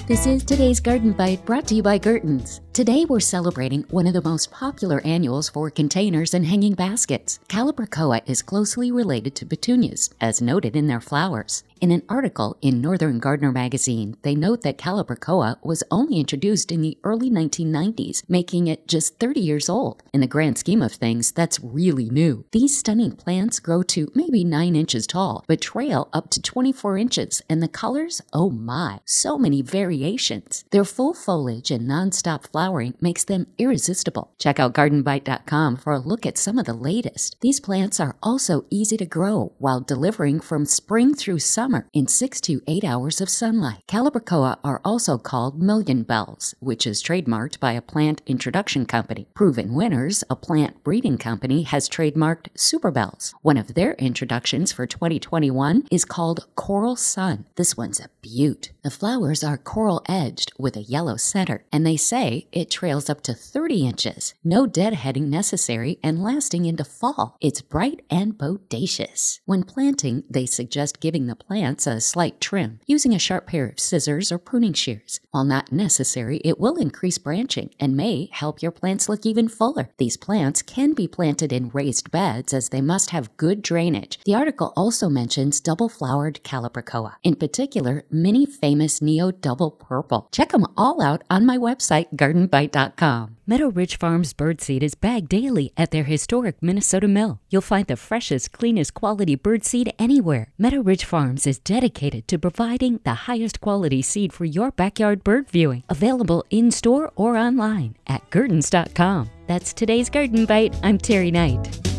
This is today's Garden Bite brought to you by Gertens. Today we're celebrating one of the most popular annuals for containers and hanging baskets. Calibrachoa is closely related to petunias, as noted in their flowers. In an article in Northern Gardener magazine, they note that Calibrachoa was only introduced in the early 1990s, making it just 30 years old. In the grand scheme of things, that's really new. These stunning plants grow to maybe 9 inches tall, but trail up to 24 inches, and the colors, oh my, so many variations. Their full foliage and non-stop flowering makes them irresistible. Check out gardenbite.com for a look at some of the latest. These plants are also easy to grow while delivering from spring through summer in 6 to 8 hours of sunlight. Calibrachoa are also called million bells, which is trademarked by a plant introduction company. Proven Winners, a plant breeding company, has trademarked super bells. One of their introductions for 2021 is called Coral Sun. This one's a beaut. The flowers are coral-edged with a yellow center, and they say it trails up to 30 inches. No deadheading necessary and lasting into fall. It's bright and bodacious. When planting, they suggest giving the plants a slight trim, using a sharp pair of scissors or pruning shears. While not necessary, it will increase branching and may help your plants look even fuller. These plants can be planted in raised beds as they must have good drainage. The article also mentions double-flowered Calibrachoa, in particular, many famous Neo Double Purple. Check them all out on my website, gardenbite.com. Meadow Ridge Farms birdseed is bagged daily at their historic Minnesota mill. You'll find the freshest, cleanest quality birdseed anywhere. Meadow Ridge Farms is dedicated to providing the highest quality seed for your backyard bird viewing. Available in-store or online at Gertens.com. That's today's Garden Bite. I'm Terry Knight.